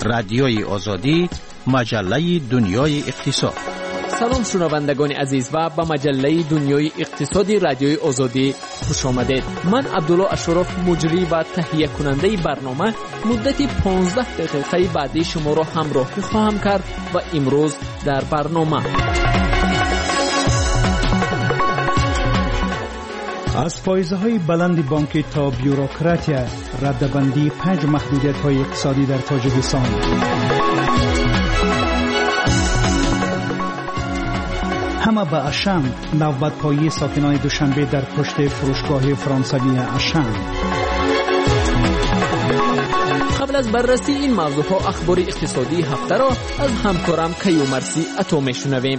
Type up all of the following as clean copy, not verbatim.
رادیوی آزادی، مجله دنیای اقتصاد. سلام شنوندگان عزیز و به مجله دنیای اقتصادی رادیوی آزادی خوش آمدید. من عبدالله اشرف مجری و تهیه کننده برنامه مدتی 15 دقیقه بعدی شما را همراهی خواهم کرد و امروز در برنامه از فایزه‌های بلند بانک تا بیوروکراتیا، ردبندی 5 محدودیت‌های اقتصادی در تاجیکستان. همه به اشم، نوبت پایی ساکنان دوشنبه در پشت فروشگاه فرانسوی اشم. قبل از بررسی این موضوعها اخبار اقتصادی هفته را از همکارم کیومرثی عطا میشنویم.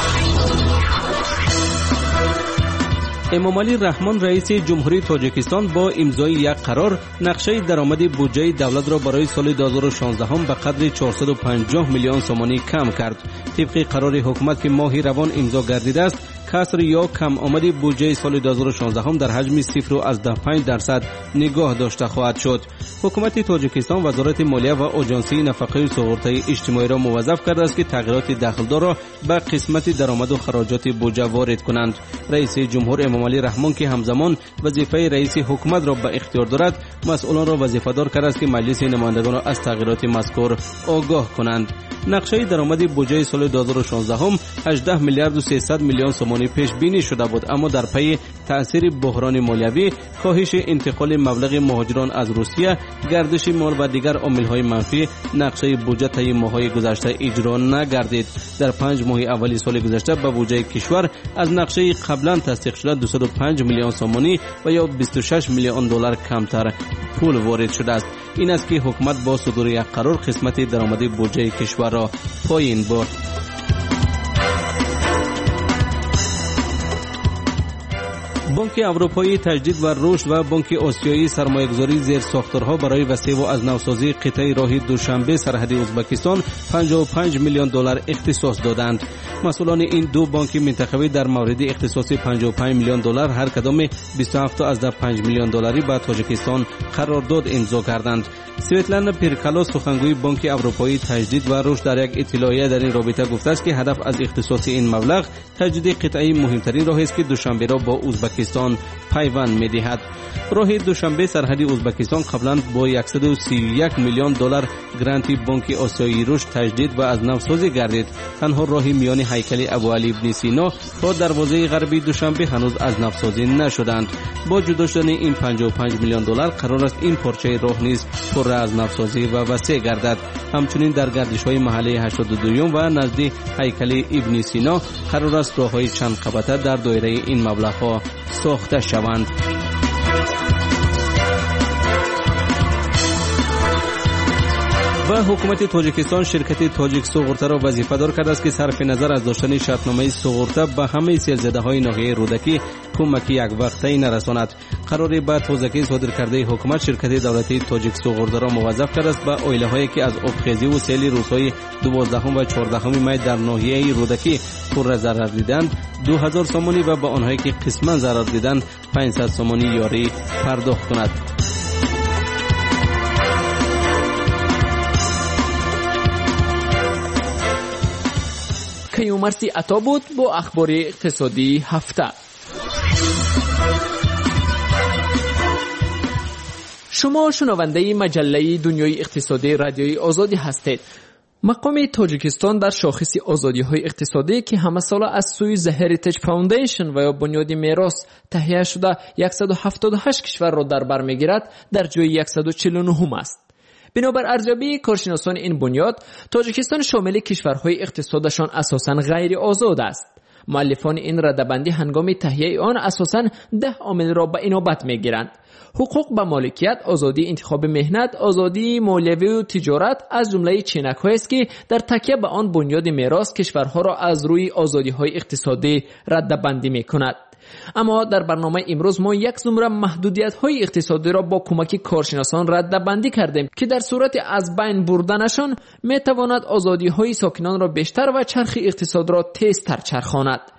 امامعلی رحمان رئیس جمهوری تاجیکستان با امضای یک قرار نقشه درآمد بودجه دولت را برای سال 2016 به قدر 450 میلیون سومانی کم کرد. طبق قرار حکومت که ماه روان امضا گردیده است، کسر یا کم آمد بودجه سال 2016 در حجم 0.15% نگاه داشته خواهد شد. حکومت تاجیکستان وزارت مالیه و آژانسی نفقه سقراطی اجتماعی را موظف کرده است که تغییرات دخلدار را به قسمت درآمد و خراجات بودجه وارد کنند. رئیس جمهور امامعلی رحمان که همزمان وظیفه رئیس حکومت را به اختیار دارد، مسئولان را وظیفه دار کرده است که مجلس نمایندگان را از تغییرات مذکور آگاه کنند. نقشه درآمد بودجه سال 2016 18 میلیارد و 300 میلیون سومانی پیش بینی شده بود، اما در پی تأثیر بحران مالیوی، کاهش انتقال مبلغ مهاجران از روسیه، گردش مال و دیگر عامل‌های منفی، نقشه بودجه طی ماه‌های گذشته اجرا نگردید. در 5 ماه اولی سال گذشته به بودجه کشور از نقشه قبلا تصدیق شده 205 میلیون سومانی و یا 26 میلیون دلار کمتر پول وارد شده است. این است که حکومت با صدور یک قرار قسمت درآمد بودجه کشور را پایین برد. بانک اروپایی تجدید و رشد و بانک آسیایی سرمایه‌گذاری زیر ساختارها برای وسیع و از نوسازی قطعه راه دوشنبه سرحدی ازبکستان 55 میلیون دلار اختصاص دادند. مسئولان این دو بانک منطقوی در مورد اختصاص 55 میلیون دلار هر کدام 27 از 5 میلیون دلاری به تاجیکستان قرارداد امضا کردند. سویتلانا پیرکالا سخنگوی بانک اروپایی تجدید و رشد در یک اطلاعیه در این رابطه گفته است که هدف از اختصاص این مبلغ تجدید قطعه مهمترین راه است که دوشنبه را با ازبکستان پیوند می‌دهد. راه دوشنبه سرحدی ازبکستان قبلا با 131 میلیون دلار گرانتی بانک آسیایی رشد تجدید و از نوسازی گردید. تنها راه میان هیکل ابوعلی ابن سینا تا دروازه غربی دوشنبه هنوز از نوسازی نشدند. با جدا شدن این 55 میلیون دلار قرار است این پارچه راه نیز پر از نوسازی و وسیع گردد. همچنین در گردش‌های محله 82 و نزدیک هیکل ابن سینا قرار است راه‌های چند قبطه در دایره این مبلغ‌ها ساخته شوند. و حکومت تاجیکستان شرکت تاجیک سوغورتا را وظیفه دار کرده است که صرف نظر از داشتن شرطنامه سوغورتا به همه سیل‌زده‌های ناحیه رودکی کمکی یک وقته نرساند. قرار به تازگی صادر کرده حکومت شرکت دولتی تاجیک سوغورتا را موظف کرده است به عائله‌هایی که از آبخیزی و سیل روزهای 12 و 14 می در ناحیه رودکی پر ضرر دیدند 2000 سومانی و به آنهایی که قسما ضرر دیدند 500 سومانی یاری پرداخت کند. کیومرثی عطا بود با اخبار اقتصادی هفته. شما شنونده مجله دنیای اقتصادی رادیوی آزادی هستید. مقام تاجیکستان در شاخص آزادی‌های اقتصادی که همه ساله از سوی The Heritage Foundation و یا بنیاد میراث تهیه شده 178 کشور را در بر می‌گیرد، در جای 149 است. بنابر ارزیابی کارشناسان این بنیاد، تاجیکستان شامل کشورهای اقتصادشان اساساً غیر آزاد است. مؤلفان این ردبندی هنگام تهیه آن اساساً 10 عامل را به عنوان می‌گیرند: حقوق به مالکیت، آزادی انتخاب مهنت، آزادی مالیوی و تجارت از جمله چینک‌هایی است که در تکیه به آن بنیاد میراث کشورها را از روی آزادی‌های اقتصادی ردبندی می‌کند. اما در برنامه امروز ما یک زمره محدودیت‌های اقتصادی را با کمک کارشناسان ردبندی کردیم که در صورت از بین بردنشان می‌تواند آزادی‌های ساکنان را بیشتر و چرخ اقتصاد را تیزتر چرخاند.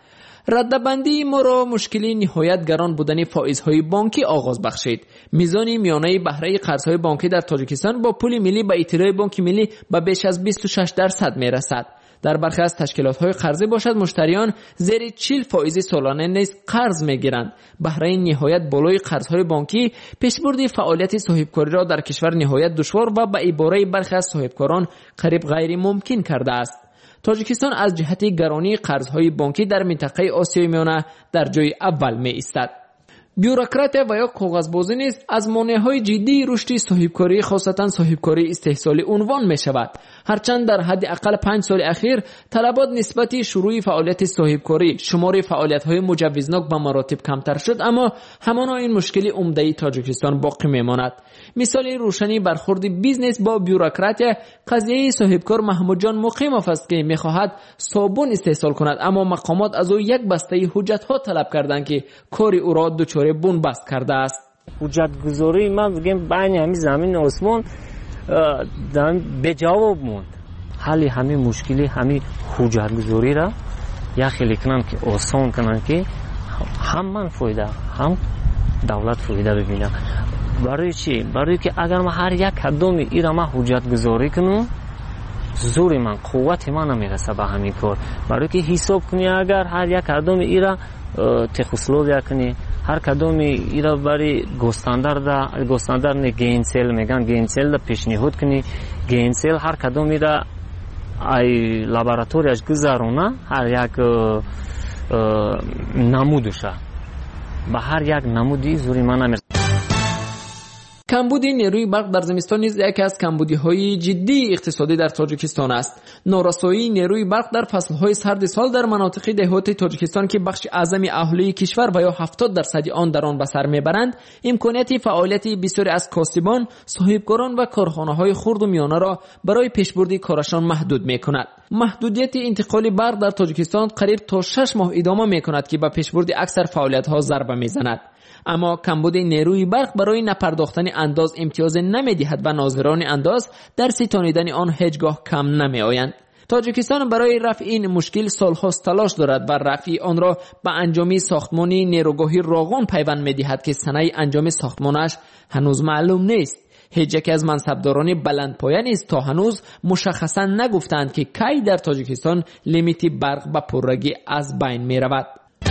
ردبندی ما را مشکلی نهایت گران بودن فائزهای بانکی آغاز بخشید. میزان میانه بهره قرضهای بانکی در تاجیکستان با پول ملی به اطلاع بانک ملی به بیش از 26% میرسد. در برخی از تشکیلات‌های قرضی باشد مشتریان زیر 40 فائز سالانه نیز قرض می‌گیرند. بهره نهایت بالای قرض‌های بانکی پیشبرد فعالیت صاحبکاری را در کشور نهایت دشوار و به عباره برخی از صاحبکاران قریب غیر ممکن کرده است. تاجیکستان از جهت گرانی قرض‌های بانکی در منطقه آسیای میانه در جای اول می‌ایستد. بیوروکراتیا و یا کاغذبازی نیز از مانع‌های جدی رشد صاحبکاری خاصتا صاحبکاری استحصالی عنوان می‌شود. هرچند در حد اقل 5 سال اخیر طلبات نسبت شروع فعالیت صاحبکاری شمار فعالیت‌های مجوزناک به مراتب کمتر شد، اما همانا این مشکل عمده تاجیکستان باقی میماند. مثال روشنی برخورد بیزنس با بیوروکراتیا قضیه صاحبکار محمود جان مقیموف است که می‌خواهد صابون استحصال کند، اما مقامات از او یک بسته حجت‌ها طلب کردند که کار او را دچار بنبست کرده است. حجت گذاری من بگم بین همین زمین و آسمان به جواب موند. حل همین مشکلی همین حجت گذاری را یا خیلی کنن که آسان کنن که هم من فایده هم دولت فایده ببینه. برای چی؟ برای که اگر من هر یک قدم ایرا من حجت گذاری کنم زور من قوت من نمیرسه به همین کار. برای که حساب کنی اگر هر یک قدم ایرا تخصلو کنی هر کدوم ایرا برای گستاندار نه گینسل میگن گینسل دا پیشنهاد کنی گینسل هر کدوم ایرا ای لابراتوریش گذارونه هر یک نمودشه به هر یک نمودی زوری من نمیرسه. کمبود نیروی برق در زمستان نیز یکی از کمبودی‌های جدی اقتصادی در تاجیکستان است. نارسایی نیروی برق در فصل‌های سرد سال در مناطق دهاتی تاجیکستان که بخش اعظم اهالی کشور و یا 70% آن در آن به سر میبرند، امکانیت فعالیت بسیاری از کاسبان، صاحبکاران و کارخانه‌های خرد و میانه را برای پیشبرد کارشان محدود می‌کند. محدودیت انتقال برق در تاجیکستان قریب تا 6 ماه ادامه می‌کند که به پیشبرد اکثر فعالیت‌ها ضربه می‌زند. اما کمبود نیروی برق برای نپرداختن انداز امتیاز نمی‌دهد و ناظران انداز در ستانیدن آن هیچگاه کم نمی‌آیند. تاجیکستان برای رفع این مشکل سال‌هاست تلاش دارد و رفع آن را به انجام ساختمانی نیروگاه راغون پیوند می‌دهد که سنه انجام ساختمانش هنوز معلوم نیست. هیچ یک از منصبداران بلندپایه نیز تا هنوز مشخصاً نگفتند که کی در تاجیکستان لیمیت برق به پررگی از بین می‌رود.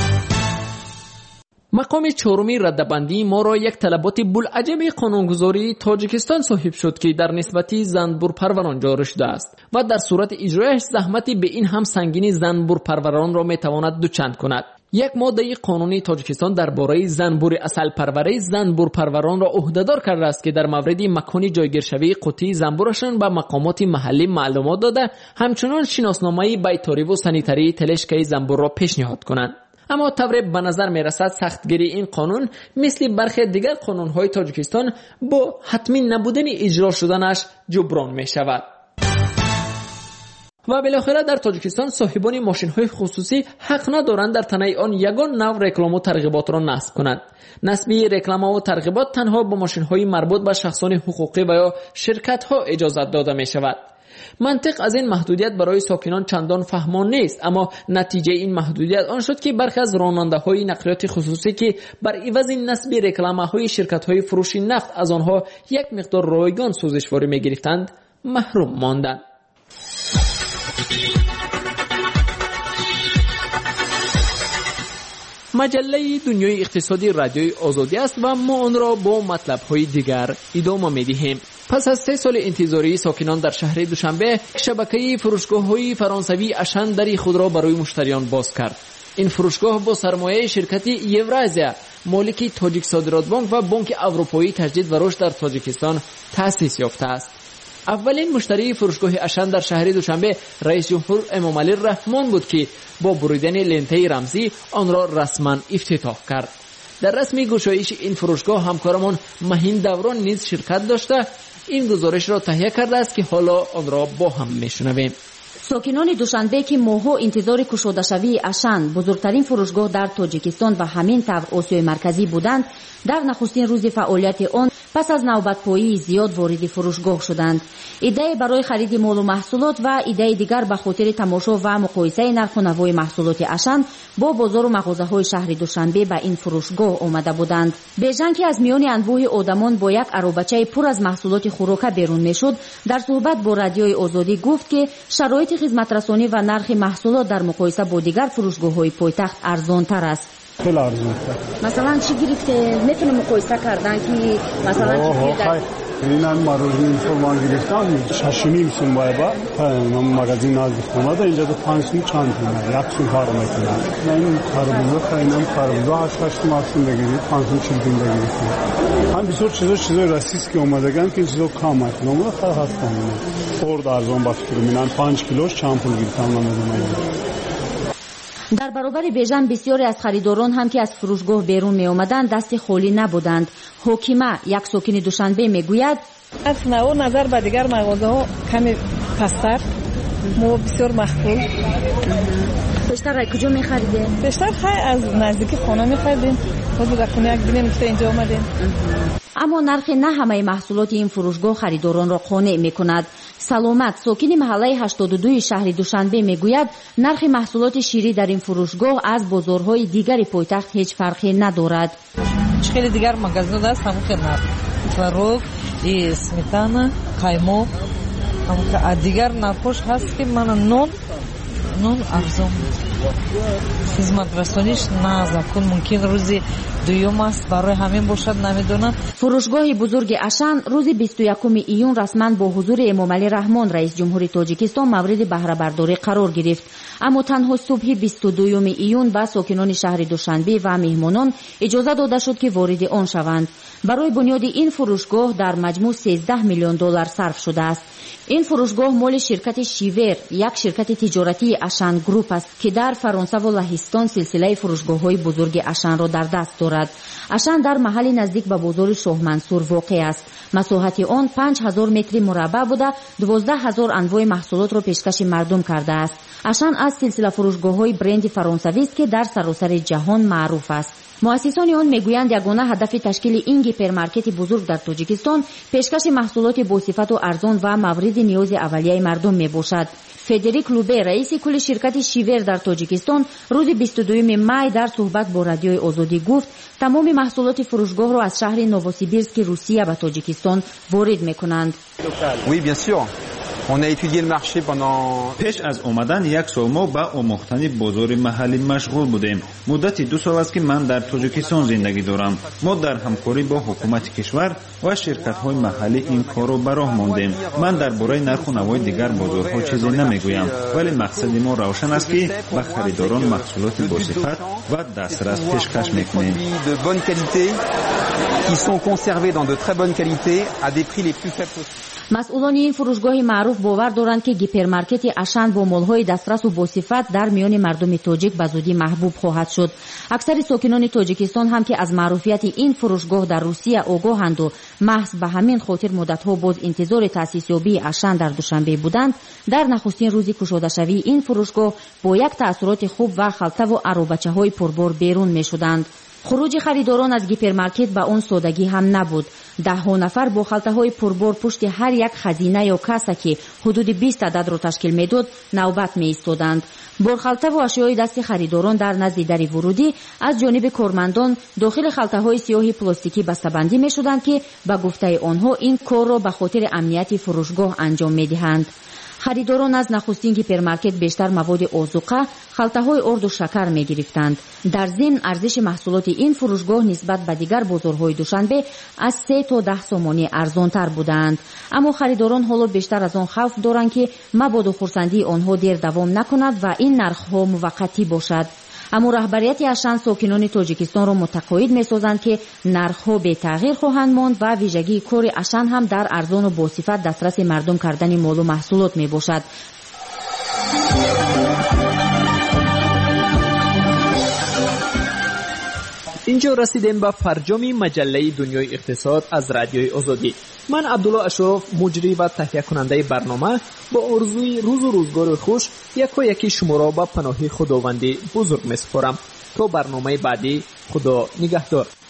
مقام چهارمی ردبندی ما را یک طلبات بوالعجب قانونگذاری تاجیکستان صاحب شد که در نسبت زنبور پروران جاری شده است و در صورت اجرایش زحمتی به این هم سنگینی زنبور پروران را میتواند دوچند کند. یک ماده قانونی تاجیکستان درباره زنبور اصل پروری زنبور پروران را عهدهدار کرده است که در مورد مکانی جایگیرشوی قطعی زنبورشان به مقامات محلی معلومات داده، همچنان شناسنامه بیطاری و سانیتری تلشکه زنبور را پیشنهاد کنند. اما طوری به نظر می رسد سختگیری این قانون مثل برخی دیگر قانون‌های تاجیکستان با حتمی نبودن اجرا شدنش جبران می شود. و بالاخره در تاجیکستان صاحبان ماشین‌های خصوصی حق ندارند در تنه آن یگان نوع رکلام و ترغیبات را نصب کنند. نصب رکلام و ترغیبات تنها با ماشین‌های مربوط به شخصان حقوقی و یا شرکت‌ها اجازه داده می شود. منطق از این محدودیت برای ساکنان چندان فهمان نیست، اما نتیجه این محدودیت آن شد که برخی از راننده‌های نقلیات خصوصی که بر عوض نصب رکلامه‌های شرکت‌های فروش نفت از آنها یک مقدار رایگان سوزشواری می‌گرفتند محروم ماندند. مجله دنیای اقتصادی رادیوی آزادی است و ما آن را با مطلب‌های دیگر ادامه می‌دهیم. پس از 3 سال انتظاری ساکنان در شهر دوشنبه شبکه فروشگاه‌های فرانسوی اشن دری خود را برای مشتریان باز کرد. این فروشگاه با سرمایه شرکت یورازیا مالک تاجیک صادرات بانک و بانک اروپایی تجدید و رشد در تاجیکستان تأسیس یافته است. اولین مشتری فروشگاه اشن در شهر دوشنبه رئیس جمهور امامعلی رحمان بود که با بریدن لنته رمزی آن را رسما افتتاح کرد. در رسمی گشایش این فروشگاه همکارمان مهین دوران نیز شرکت داشته این گزارش را تهیه کرده است که حالا آن را با هم میشنویم. ساکنان دوشنبه که ماه‌ها انتظار گشوده شوی اشن بزرگترین فروشگاه در تاجیکستان و همین طور آسیای مرکزی بودند، در نخستین روز فعالیت آن پس از نوبت‌پایی زیاد وارد فروشگاه شدند. ایده برای خرید مال و محصولات و ایده دیگر به خاطر تماشا و مقایسه نرخ و نوای محصولات اشن با بازار و مغازه‌های شهر دوشنبه به این فروشگاه آمده بودند. بیژن که از میان انبوه آدمان با یک عربچه پر از محصولات خوراک بیرون میشد، در صحبت با رادیوی آزادی گفت که شرایط خدمترسانی و نرخ محصولات در مقایسه با دیگر فروشگاه‌های پایتخت ارزان‌تر است. خیلی ارزان‌تر. مثلا چی گرفته میتونه مقایسه کردن که مثلا اینم ماروزین فرمان گرفتم 6.5 سوم باید من مغازه نزدیک خونه ده اینجا 5 سوم چند تومه یک سوم کار میکنم. من خربوزه خریدم، خربوزه 8 ماسون بگیرید 5 سوم 40 تومه بگیرید. هم بسیار چیزای رسیس که اومدگن که چیزا کم است. نمونه خیلی هستم. خورد ارزان با فکر می‌کنم 5 کیلوش چند پول گرفتم من. در برابر بیژن بسیاری از خریداران هم که از فروشگاه بیرون می آمدند دست خالی نبودند. حکیمه یک ساکن دوشنبه می گوید از نوع نظر به دیگر مغازه ها کمی پستر ما بسیار مخفول. بیشتر کجا می خریدیم؟ بیشتر از نزدیک خانه می خریدیم. خود در خونه یک دینیم که اینجا آمدیم. اما نرخ نه همه محصولات این فروشگاه خریداران را قانع می کند. سلامت ساکن محله 82 شهر دوشنبه می گوید نرخ محصولات شیری در این فروشگاه از بازارهای دیگر پایتخت هیچ فرقی ندارد. خیلی دیگر مغازه دست همون که نرخ تворог і сметана, قایمو هم دیگر نرخش هست که من نون ارزان خدمت رسانیش نه زکون ممکن روزی دوم است برای همین باشد نمیدونم. فروشگاه بزرگ اشن روز 21 ایون رسما با حضور امامعلی رحمان رئیس جمهوری تاجیکستان مورد بهره برداری قرار گرفت. اما تنها صبح 22 ایون به ساکنان شهر دوشنبه و مهمانان اجازه داده شد که وارد آن شوند. برای بنیاد این فروشگاه در مجموع 13 میلیون دلار صرف شده است. این فروشگاه مال شرکت شیور، یک شرکت تجارتی اشن گروپ است که در فرانسه و لهستان سلسله فروشگاه‌های بزرگ اشن را در دست دارد. اشن در محل نزدیک به بازار شاه منصور واقع است. مساحت آن 5000 متر مربع بوده 12000 انواع محصولات را پیشکش مردم کرده است. اشن از سلسله فروشگاه‌های برند فرانسوی است که در سراسر جهان معروف است. مؤسسان آن میگویند یگانه هدف تشکیل این هیپرمارکت بزرگ در تاجیکستان پیشکش محصولات با صفت و ارزان و مورد نیاز اولیه مردم میباشد. فدریک لوبه رئیس کل شرکت شیور در تاجیکستان روز 22 می در صحبت با رادیوی آزادی گفت تمام محصولات فروشگاه را از شهر نووسیبیرسک روسیه به تاجیکستان وارد میکنند. پیش از آمدن یک سال ما به آموختن بازار محلی مشغول بودیم. مدت 2 سال است که من در تاجیکستان زندگی دارم. ما در همکاری با حکومت کشور و شرکت‌های محلی این کار را به راه ماندیم. من درباره نرخ و نوای دیگر بازارها چیزی نمیگویم، ولی مقصد ما روشن است که به خریداران محصولات با صفت و دسترس پیشکش می‌کنیم. مسئولان این فروشگاه معروف باور دارند که هیپرمارکت اشن با مال‌های دسترس و با صفت در میان مردم تاجیک به زودی محبوب خواهد شد. اکثر ساکنان تاجیکستان هم که از معروفیت این فروشگاه در روسیه آگاهند و محض به همین خاطر مدت‌ها باز انتظار تأسیس یابی اشن در دوشنبه بودند، در نخستین روز گشوده شوی این فروشگاه با یک تأثیرات خوب و خلطه و عروبچه‌های پربار بیرون می‌شدند. خروج خریداران از هیپرمارکت به اون سادگی هم نبود. 10 نفر با خلطه‌های پربار پشت هر یک خزینه یا کاسه که حدود 20 عدد را تشکیل می‌داد نوبت می‌ایستادند. بارخلطه و اشیای دست خریداران در نزد در ورودی از جانب کارمندان داخل خلطه‌های سیاه پلاستیکی بسته‌بندی می‌شدند که به گفته آنها این کار را به خاطر امنیت فروشگاه انجام می‌دهند. خریداران از نخستین هیپرمارکت بیشتر مواد آذوقه، خلطه‌های آرد و شکر می‌گرفتند. در ضمن ارزش محصولات این فروشگاه نسبت به دیگر بازارهای دوشنبه از 3 تا 10 سومانی ارزان‌تر بودند. اما خریداران حالا بیشتر از آن خوف دارند که مبادا خرسندی آنها دیر دوام نکند و این نرخ‌ها موقتی باشد. اما رهبریت اشن ساکنان تاجیکستان را متقاعد می‌سازند که نرخ‌ها به تغییر خواهند ماند و ویژگی کار اشن هم در ارزان و با صفت دسترس مردم کردن مال و محصولات میباشد. اینجا رسیدیم به فرجام مجله دنیای اقتصاد از رادیوی آزادی. من عبدالله اشرف مجری و تهیه کننده برنامه با آرزوی روز و روزگار خوش یکی شما را به پناه خداوندی بزرگ می‌سپارم. تا برنامه بعدی خدا نگهدار.